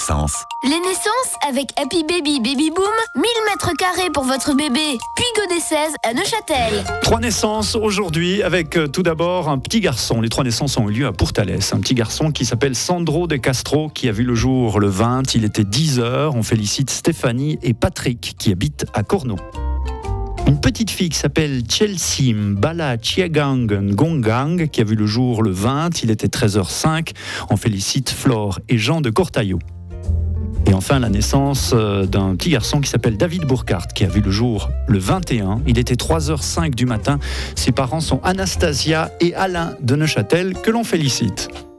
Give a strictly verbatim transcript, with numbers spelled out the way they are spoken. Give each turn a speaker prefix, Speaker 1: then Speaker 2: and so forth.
Speaker 1: naissances.
Speaker 2: Les naissances avec Happy Baby Baby Boom, mille mètres carrés pour votre bébé, puis Godet seize à Neuchâtel.
Speaker 3: Trois naissances aujourd'hui avec euh, tout d'abord un petit garçon. Les trois naissances ont eu lieu à Pourtalès. Un petit garçon qui s'appelle Sandro De Castro qui a vu le jour le vingt. Il était dix heures. On félicite Stéphanie et Patrick qui habitent à Cornau. Une petite fille qui s'appelle Chelsea Mbala Chiagang Gongang qui a vu le jour le vingt. Il était treize heures cinq. On félicite Flore et Jean de Cortaillot. Et enfin, la naissance d'un petit garçon qui s'appelle David Burkhardt, qui a vu le jour le vingt et un. Il était trois heures cinq du matin. Ses parents sont Anastasia et Alain de Neuchâtel, que l'on félicite.